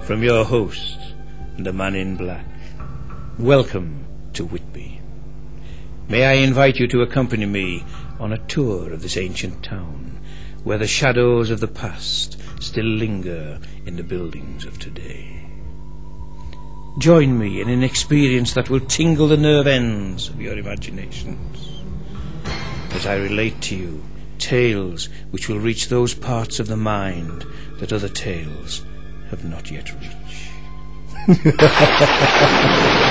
from your host, the Man in Black. Welcome to Whitby. May I invite you to accompany me on a tour of this ancient town, where the shadows of the past still linger in the buildings of today. Join me in an experience that will tingle the nerve ends of your imaginations, as I relate to you tales which will reach those parts of the mind that other tales have not yet reached.